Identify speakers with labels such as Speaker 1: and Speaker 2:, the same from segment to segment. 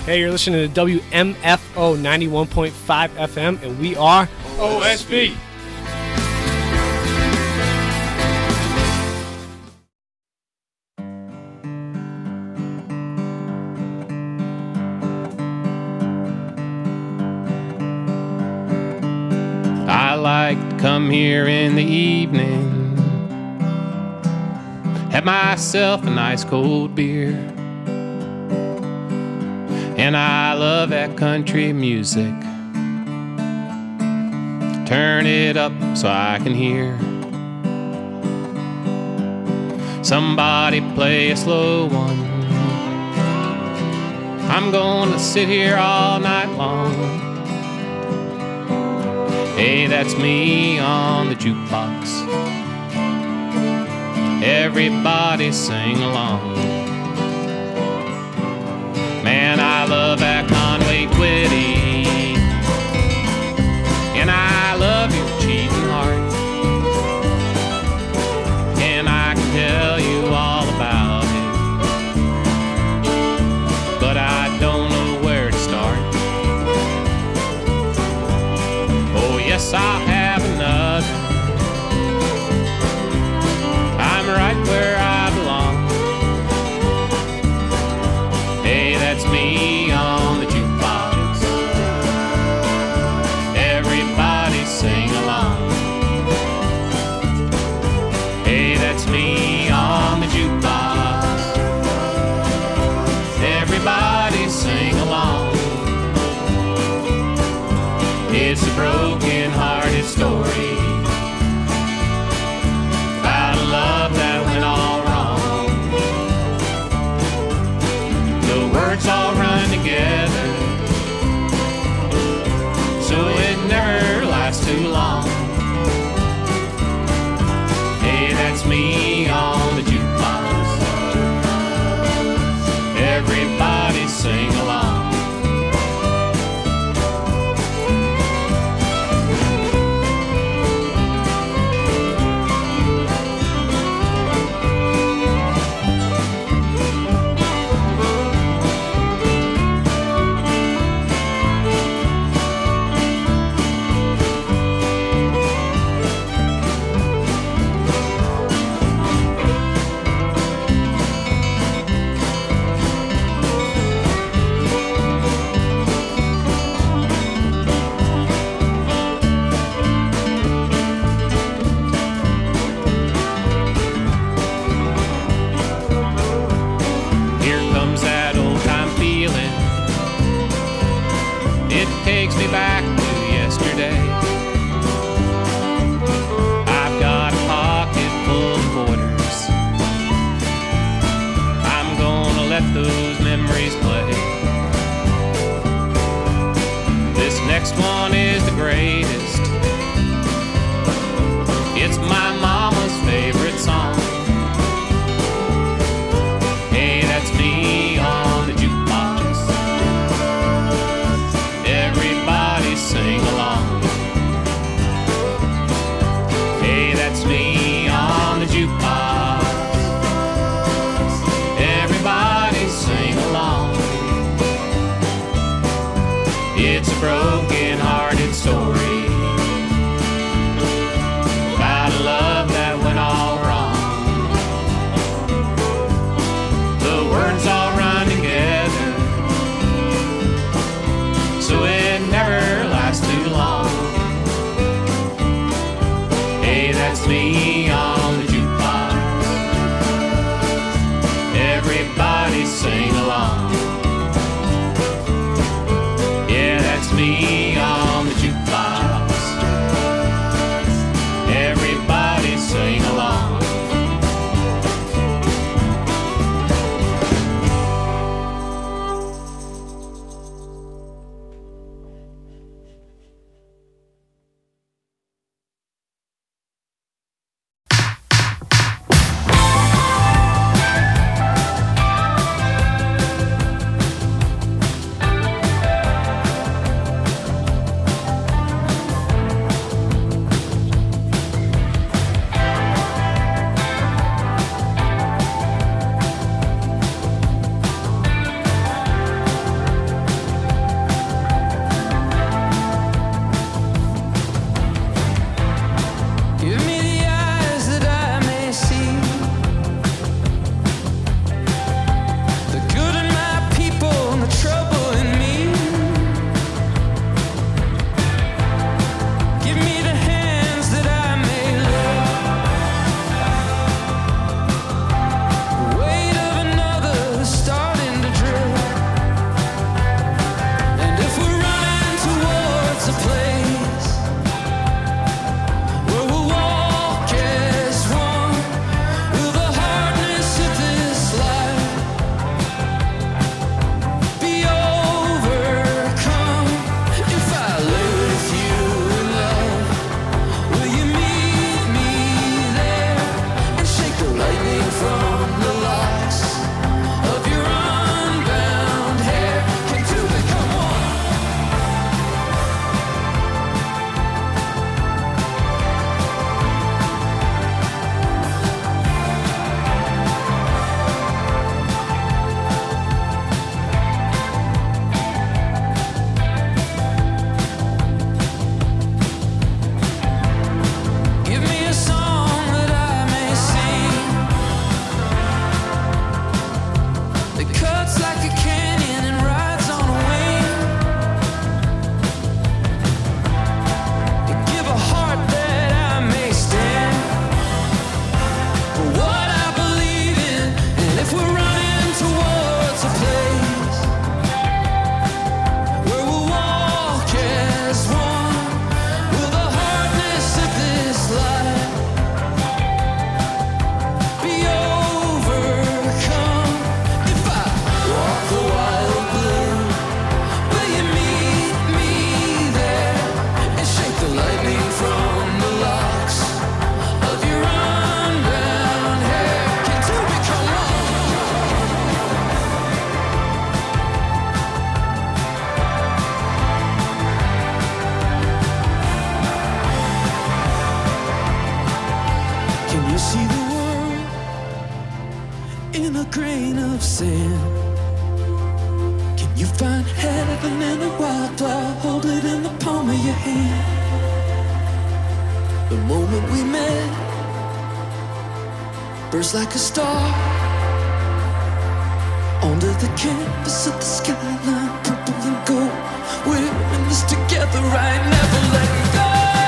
Speaker 1: Hey, you're listening to WMFO 91.5 FM, and we are
Speaker 2: OSB.
Speaker 3: I like to come here in the evening, have myself a nice cold beer, and I love that country music. Turn it up so I can hear somebody play a slow one. I'm gonna sit here all night long. Hey, that's me on the jukebox. Everybody sing along. Man, I love that Conway Twitty, and I love your cheating heart, and I can tell you all about it, but I don't know where to start. Oh yes, I'll have another. I'm right where I belong. Hey, that's me on the jukebox. Everybody sing along. Hey, that's me on the jukebox. Everybody sing along. It's a broken-hearted story about a love that went all wrong. The words all run together, so it never lasts too long. Hey, that's me on the jukebox. Everybody sing along.
Speaker 2: you see the world in a grain of sand? Can you find heaven in a wildflower? Hold it in the palm of your hand. The moment we met burst like a star onto the canvas of the skyline, purple and gold. We're in this together, right? Never letting go.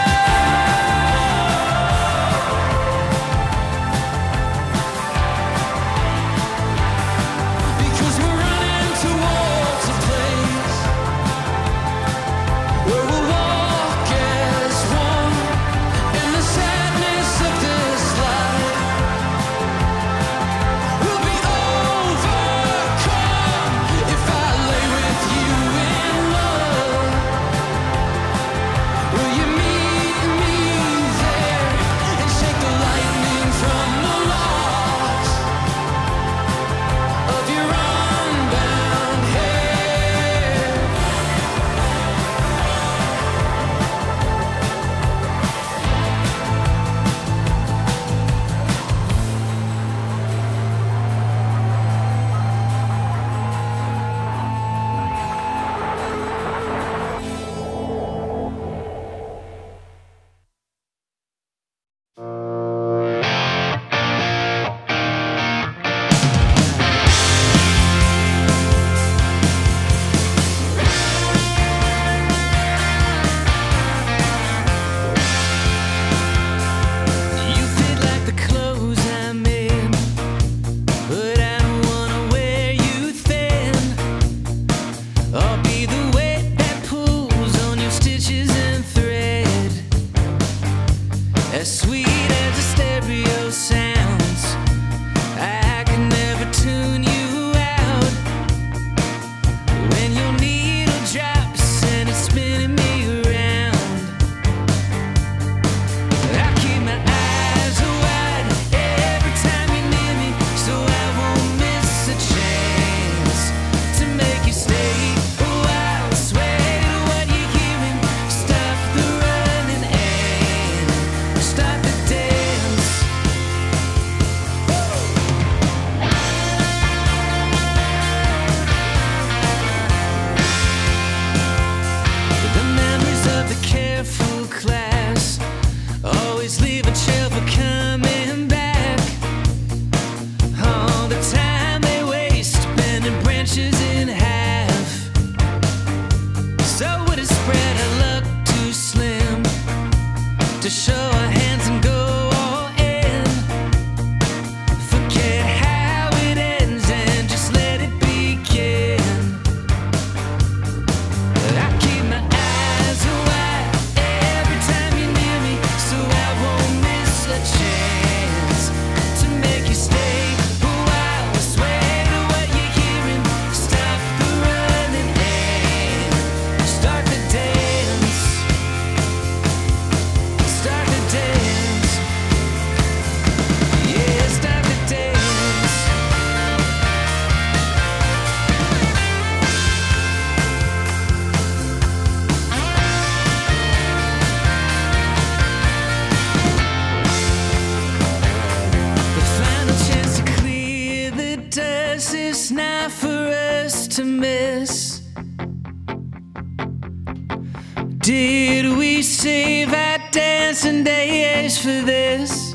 Speaker 4: Did we save our dancing days for this?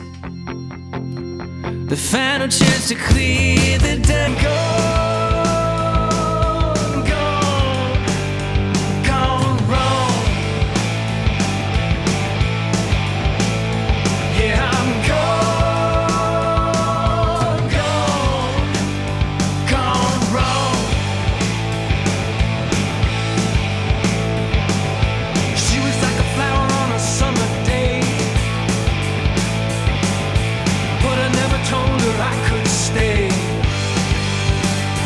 Speaker 4: The final chance to clear the dead. Gone wrong. Yeah, I'm gone wrong. She was like a flower on a summer day, but I never told her I could stay.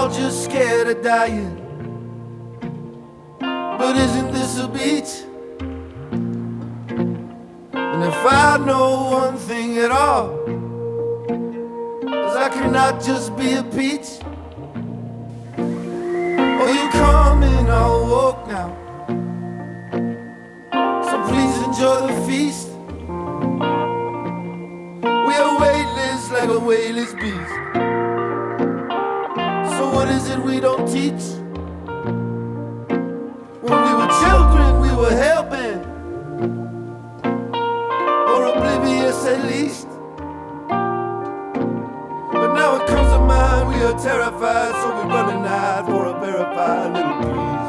Speaker 5: all just scared of dying. But isn't this a beach? And if I know one thing at all, is I cannot just be a peach. Oh, you come in, I'll walk now. So please enjoy the feast. We are weightless like a weightless beast. So what is it we don't teach? When we were children, we were hell-bent, or oblivious at least. But now it comes to mind, we are terrified, so we run and hide for a verified little breeze.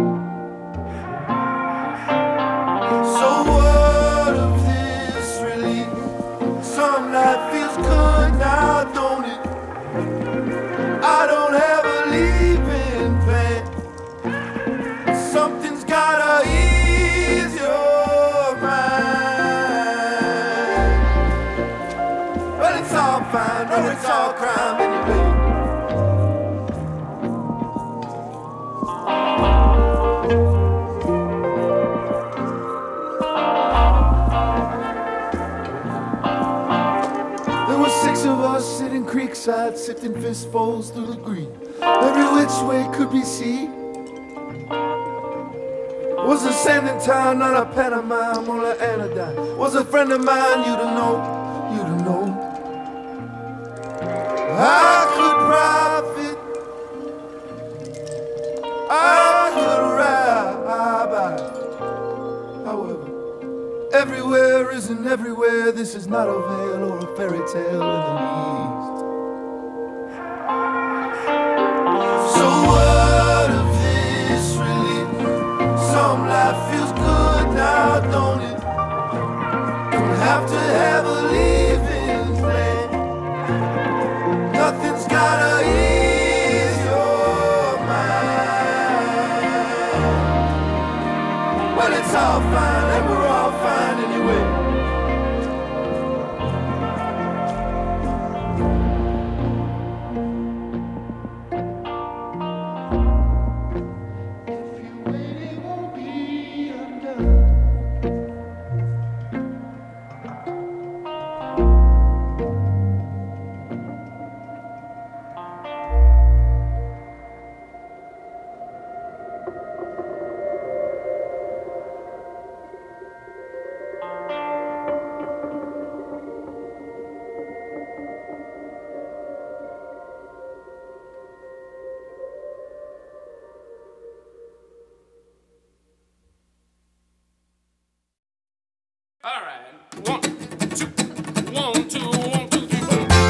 Speaker 5: So what of this relief? Some life feels good now, don't it? I don't have a leaving plan. Something's gotta ease your mind. Well, it's all fine, no, it's all crime anyway. There were 6 of us sitting creekside, sifting fistfuls through the green. Every which way could be seen. Was a sanding town, not a pantomime, or an anodyne. Was a friend of mine, you to know, you to know. I could profit, I could rabbi. However, everywhere isn't everywhere. This is not a veil or a fairy tale in the least. So what of this relief? Some life feels good now, don't it? Don't have to have a leaving plan. Nothing's gotta ease your mind. Well, it's all fine, and we're all fine anyway.
Speaker 3: All right. 1, 2, 1, 2, 1, 2, 3, 4.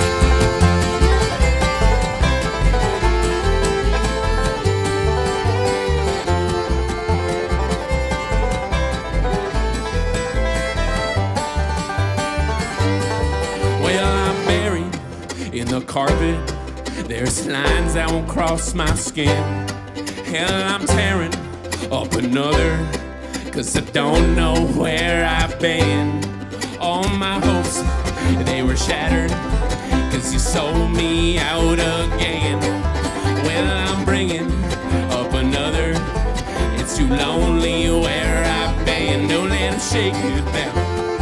Speaker 3: Well, I'm buried in the carpet. There's lines that won't cross my skin. Hell, I'm tearing up another, 'cause I don't know where I've been. All my hopes, they were shattered, 'cause you sold me out again. Well, I'm bringing up another. It's too lonely where I've been. Don't let them shake you down.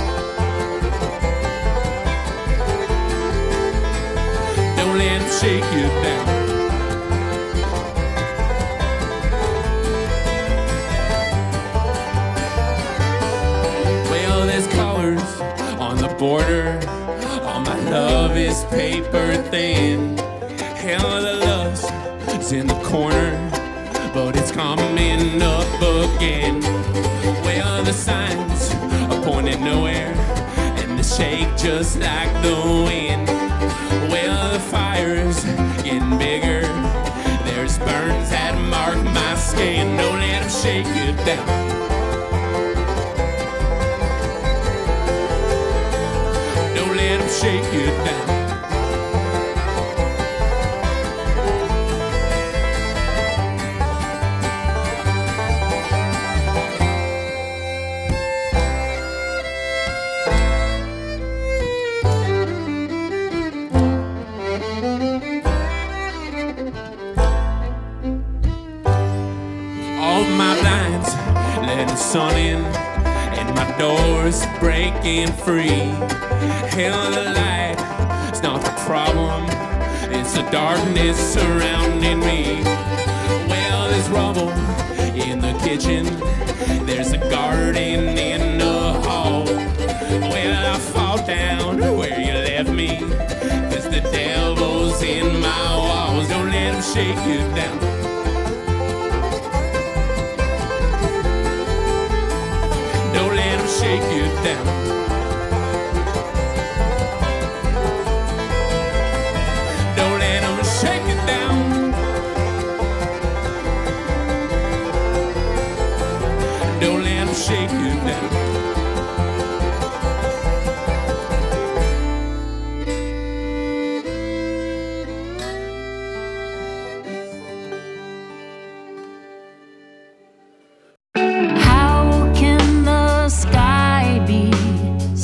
Speaker 3: Don't let them shake you down. Border, all my love is paper thin. Hell, the love's in the corner, but it's coming up again. Well, the signs are pointing nowhere, and they shake just like the wind. Well, the fire's getting bigger. There's burns that mark my skin. Don't let them shake you down. Shake you down. sun in, and my door's breaking free. Hell, the light is not the problem, it's the darkness surrounding me. Well, there's rubble in the kitchen, there's a garden in the hall. Well, I fall down where you left me, 'cause the devil's in my walls. Don't let him shake you down. Don't let him shake you down. Don't let him shake you down. Don't let him shake you down.
Speaker 6: How can the sky be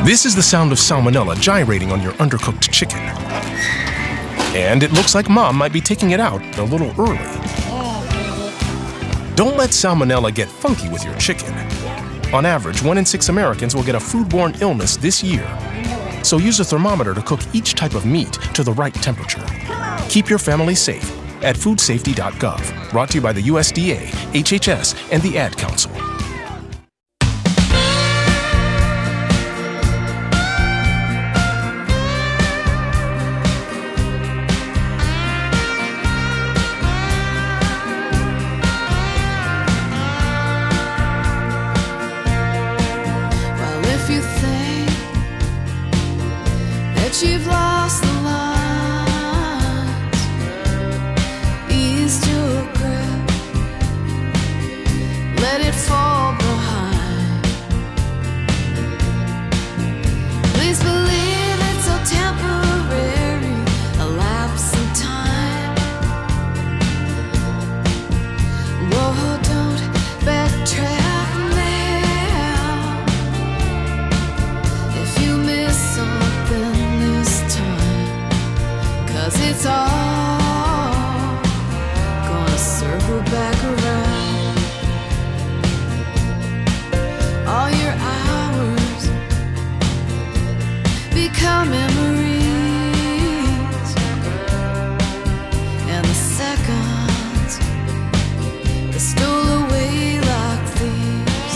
Speaker 6: This is the sound of salmonella gyrating on your undercooked chicken. And it looks like Mom might be taking it out a little early. Don't let salmonella get funky with your chicken. On average, 1 in 6 Americans will get a foodborne illness this year. So use a thermometer to cook each type of meat to the right temperature. Keep your family safe at foodsafety.gov. Brought to you by the USDA, HHS, and the Ad Council.
Speaker 2: You've lost the lines, ease your grip, let it fall behind. Please believe it's so temporary, a lapse in time. Whoa, don't backtrack now. If you miss something, it's all gonna circle back around. All your hours become memories, and the seconds they stole away like thieves.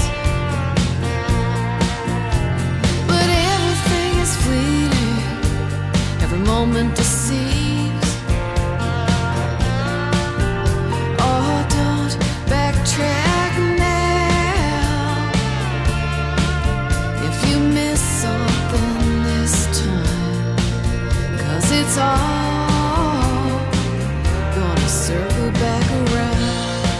Speaker 2: But everything is fleeting, every moment deceives. It's all gonna circle back around.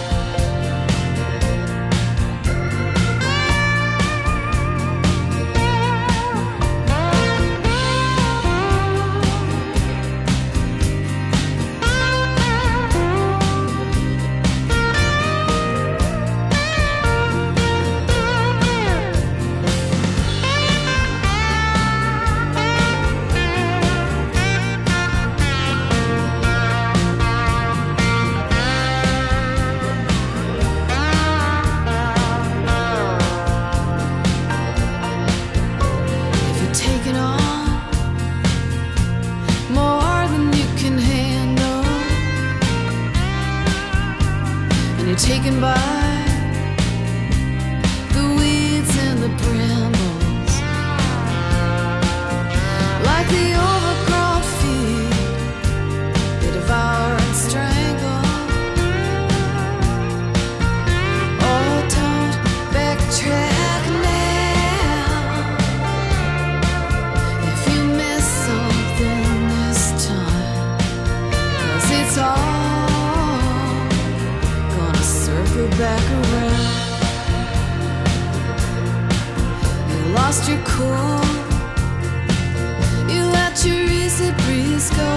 Speaker 2: Taken by the weeds and the brambles, like the overgrown feet, they devour and strangle. Oh, don't backtrack now. If you miss something this time, 'cause it's all back around. You lost your cool, you let your easy breeze go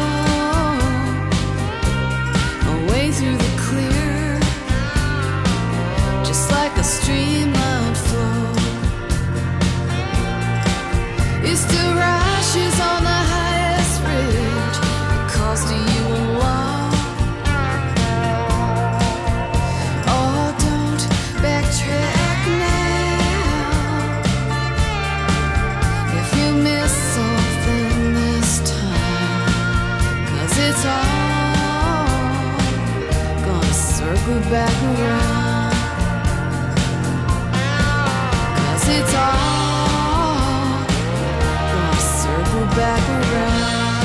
Speaker 2: away through the clear, just like a streamlined flow. You still rashes on the highest ridge, it cost you a lot. Backtrack now. If you miss something this time, 'cause it's all gonna circle back around. 'Cause it's all gonna circle back around.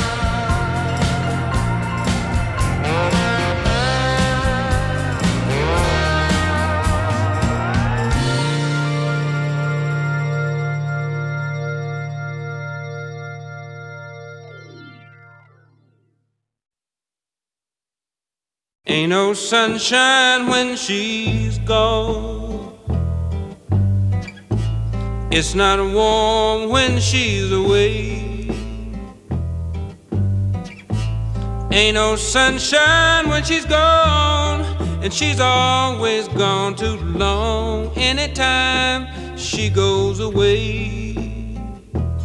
Speaker 7: Ain't no sunshine when she's gone. It's not warm when she's away. Ain't no sunshine when she's gone, and she's always gone too long. Anytime she goes away,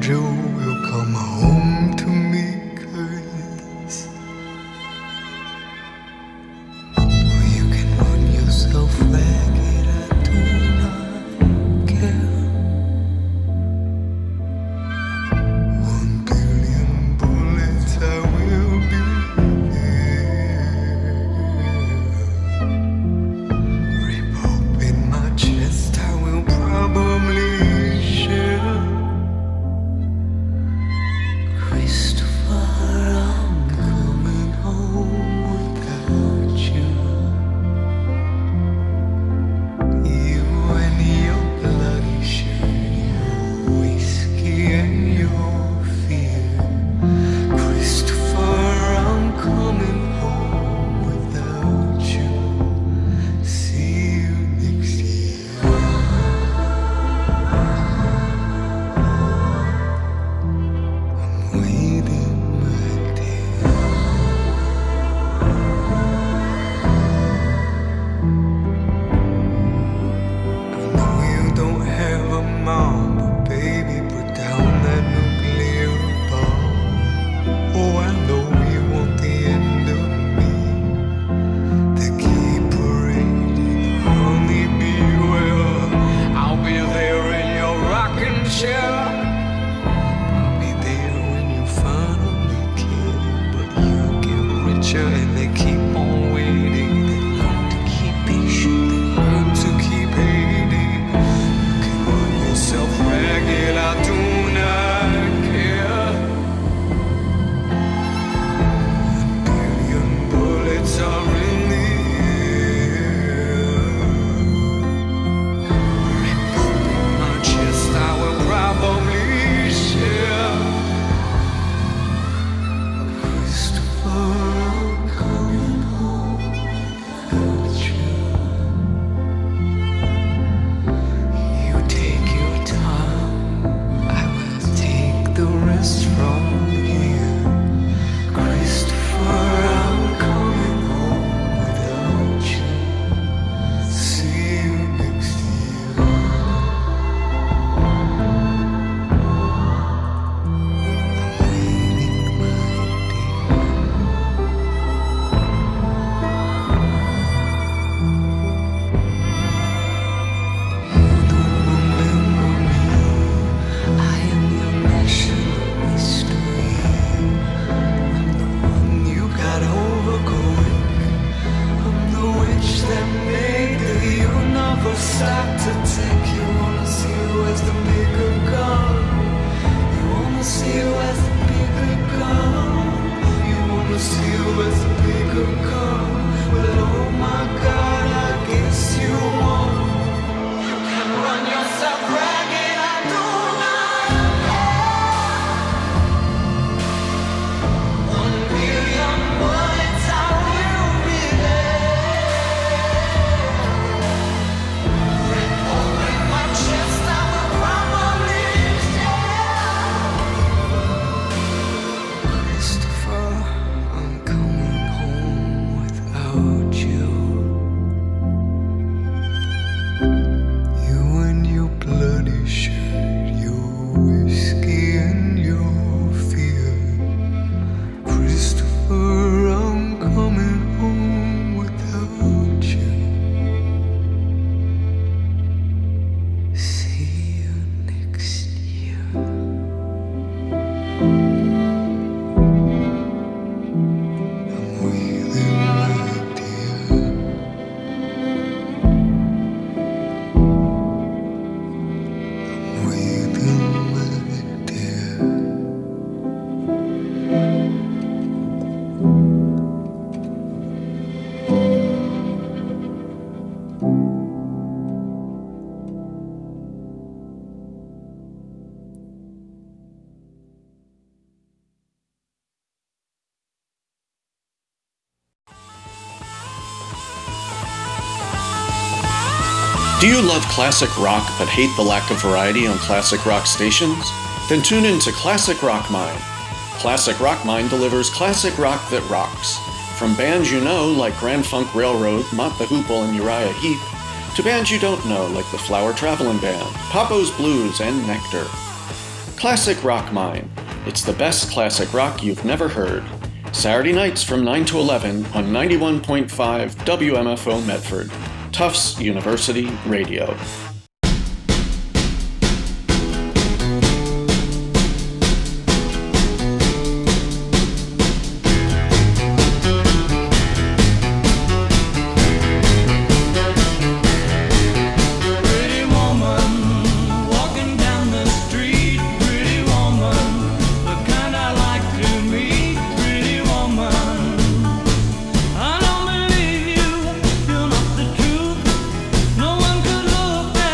Speaker 4: start to tick. You wanna see where's the bigger gun. You wanna see where's the bigger gun. You wanna see where's the bigger gun. Well, oh my God, I guess you won't. You can run yourself ragged, I do not care. 1 million bullets, I will be there. Red hole in my chest, I will probably share. Christopher, I'm coming home without you. You and your bloody shirt, your whiskey and your fear. Christopher, I'm coming home without you. See you next year. I'm waiting right there. I'm waiting right there.
Speaker 8: Do you love classic rock but hate the lack of variety on classic rock stations? Then tune in to Classic Rock Mine. Classic Rock Mine delivers classic rock that rocks. From bands you know like Grand Funk Railroad, Mott the Hoople, and Uriah Heep, to bands you don't know like the Flower Traveling Band, Papo's Blues, and Nectar. Classic Rock Mine. It's the best classic rock you've never heard. Saturday nights from 9 to 11 on 91.5 WMFO Medford. Tufts University Radio.
Speaker 2: Pretty woman, walking down the street. Pretty woman, the kind I like to meet. Pretty woman, I don't believe you, you're not the truth. No one could look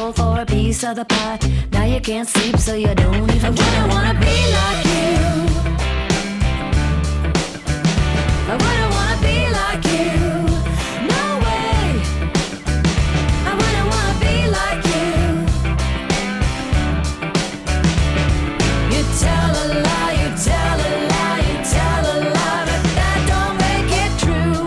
Speaker 9: soul for a piece of the pie. Now you can't sleep, so you don't even try. I wanna be like you. I wouldn't wanna be like you. No way. I wouldn't wanna be like you. You tell a lie, you tell a lie, you tell a lie, but that don't make it true.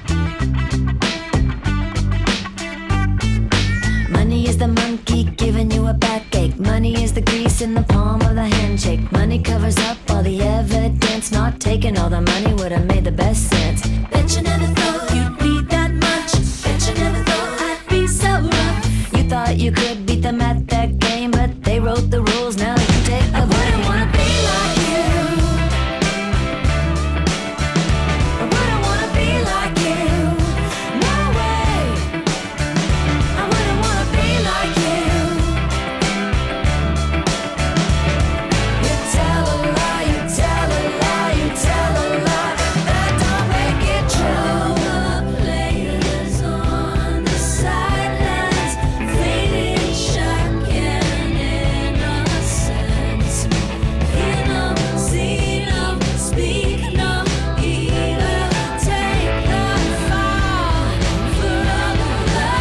Speaker 9: Money is the monkey giving you a backache. Money is the grease in the palm of the handshake. Money covers up all the evidence. Not taking all the money would have made the best sense. Bet you never thought you'd be that much. Bet you never thought I'd be so rough. You thought you could beat them at that game, but they wrote the rules. Now you take the blame. I wouldn't wanna be like you. I wouldn't wanna be like you. No way. I wouldn't wanna be like you. You tell a lie, you tell a lie, you tell a lie, that don't make it true. The players on the sidelines, fading shock and innocence. Hear them, see them, speak no evil. Take the fall from the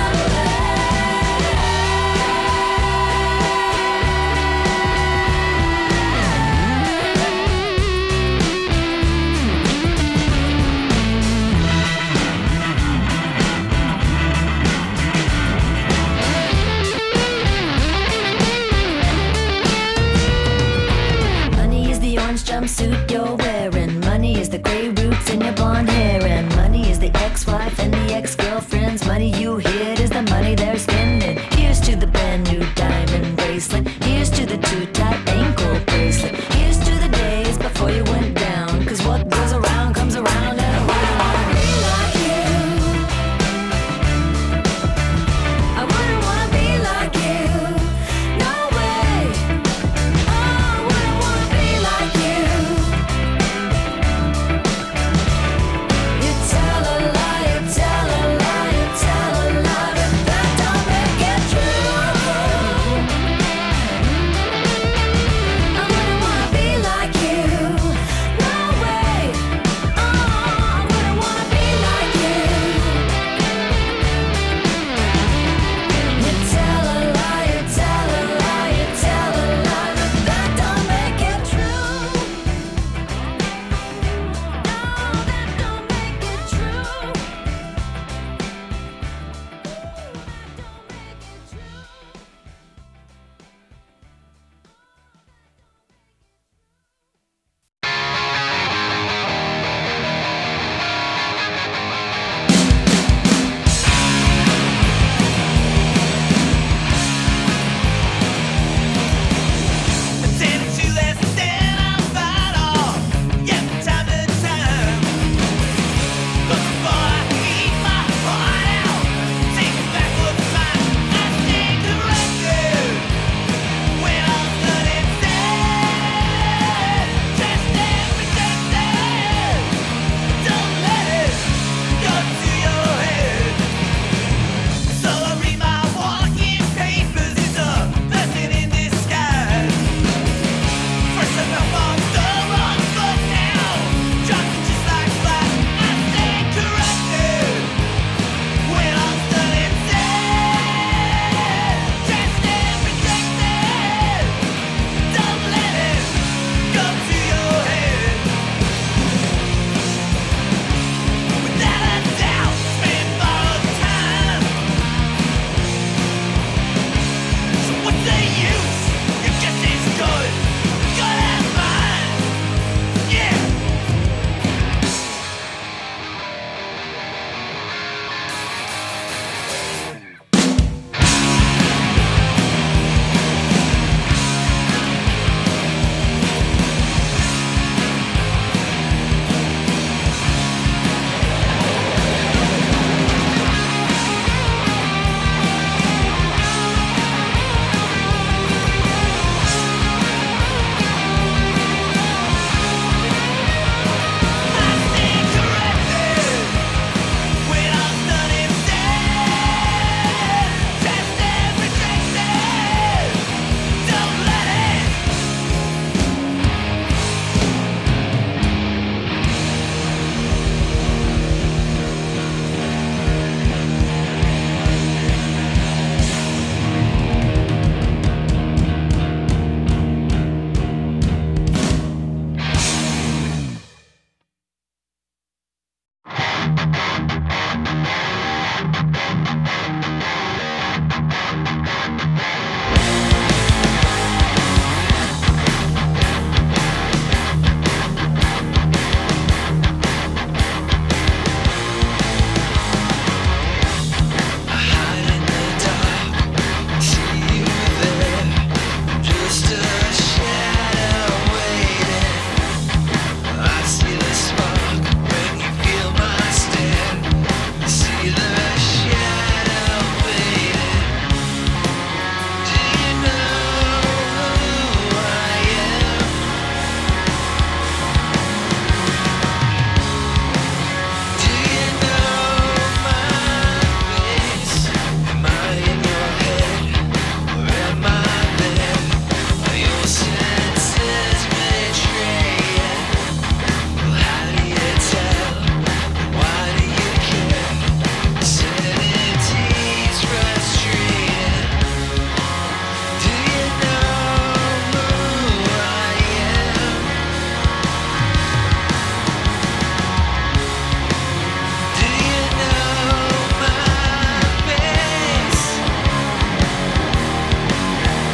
Speaker 9: Money is the orange jumpsuit you're wearing. Money is the gray roots in your blonde hair. And money is the ex-wife and the ex-girlfriends. Money you hid is the money they're spending. Here's to the brand new diamond bracelet. Here's to the too-tight ankle bracelet. Here's to the days before you went down. 'Cause what goes around comes around, and I wouldn't wanna be like you. I wouldn't wanna be like you. No way. Oh, I wouldn't wanna be like you. You tell a lie, you tell a lie, you tell a lie, but that don't make it true. I wouldn't wanna be like you. No way. Oh, I wouldn't wanna be like you. You tell a lie, you tell a lie, you tell a lie, but that don't make it true. No, that don't make it true.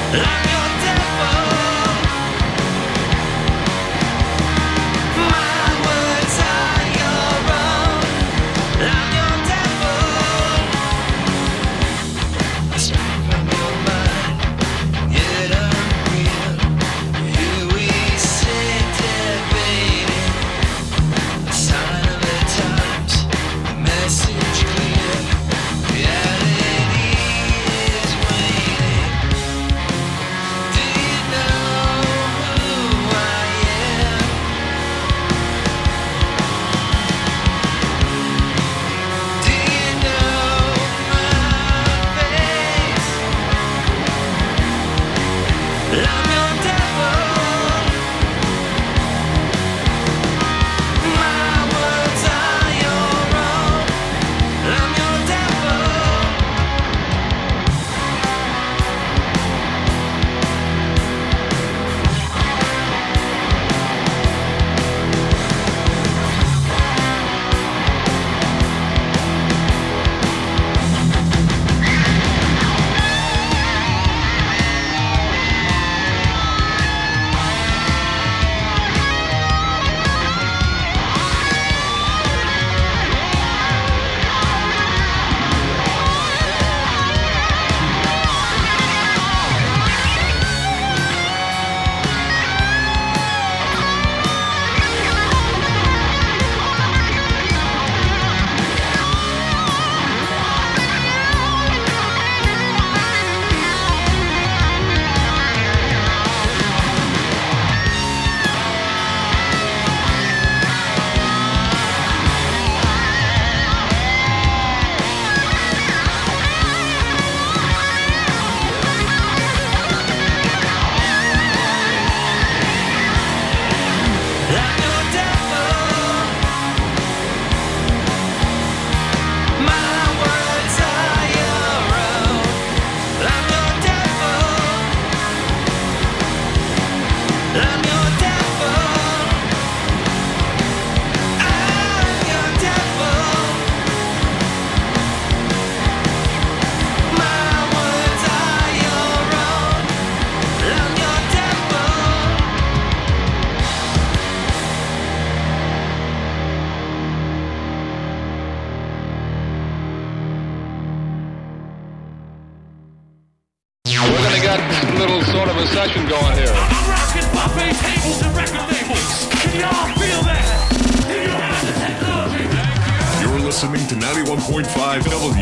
Speaker 10: sort of a session going here.
Speaker 11: I'm rocking buffet tables and record labels. Can y'all feel that? Do you have the technology?
Speaker 12: You're listening to 91.5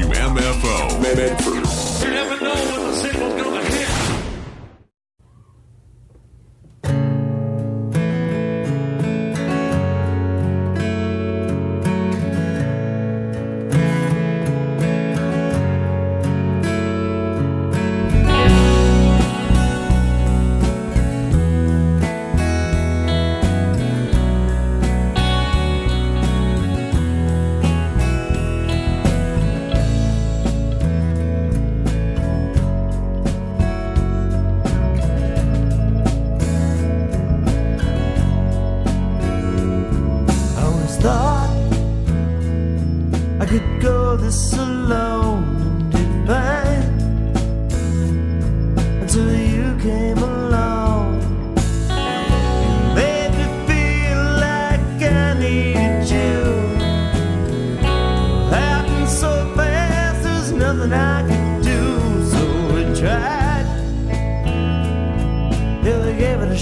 Speaker 12: WMFO. Medford.
Speaker 11: You never know when the signal's gonna hit.